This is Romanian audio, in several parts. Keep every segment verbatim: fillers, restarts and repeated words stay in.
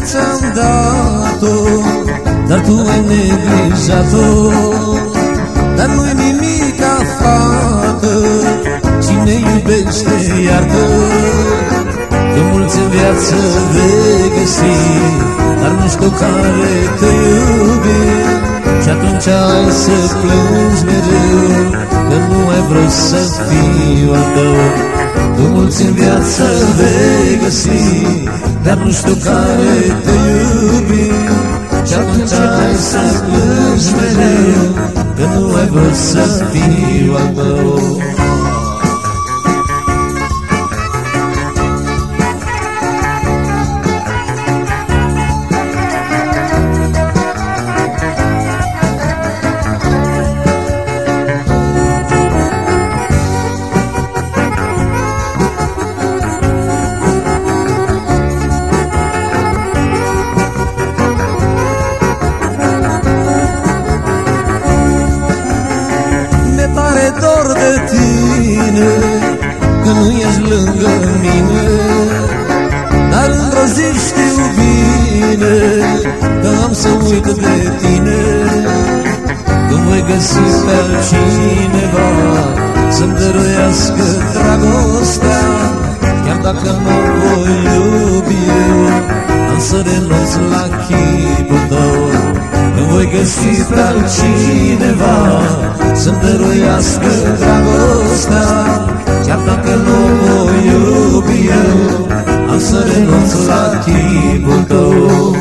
viața-mi dat-o, dar tu ai neglijat-o. Dar nu-i nimica, fată, cine iubește iartă. Că mulți în viață vei găsi, dar nu știu care te iubi. Și atunci ai să plângi mereu, că nu ai vrut să fiu al tău. Că mulți în viață vei găsi, dar nu știu care te iubi. Și atunci ai să plângi mereu, că nu ai vrut să fiu al tău. Dor de tine, că nu ești lângă mine. Dar într-o zi știu bine că am să uit de tine. Când voi găsi pe altcineva să-mi dăruiască dragostea, chiar dacă nu voi iubi eu, am să renunț la chipul tău. Când voi găsi pe altcineva să-mi dăruiască dragostea, chiar dacă nu voi iubi eu, am să renunț la chipul tău.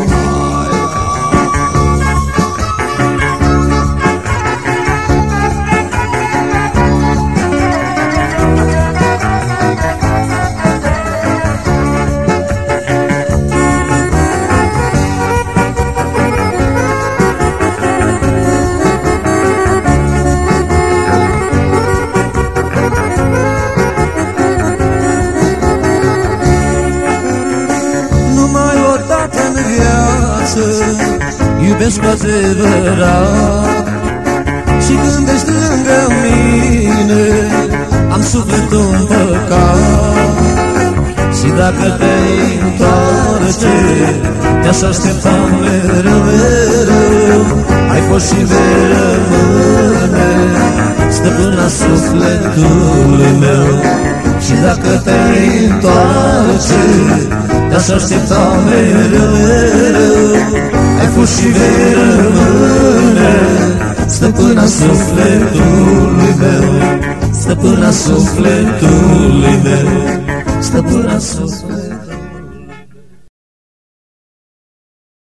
Iubesc cu adevărat și când ești lângă mine am sufletul împăcat. Și dacă te-ai întoarce, te-aș aștepta mereu, mereu. Ai fost și vei rămâne stăpâna sufletului meu. Și dacă te-ai întoarce, te-aș aștepta mereu, mereu. Ai fost și vei rămâne stăpâna sufletului meu, stăpâna sufletului meu, stăpâna sufletului meu.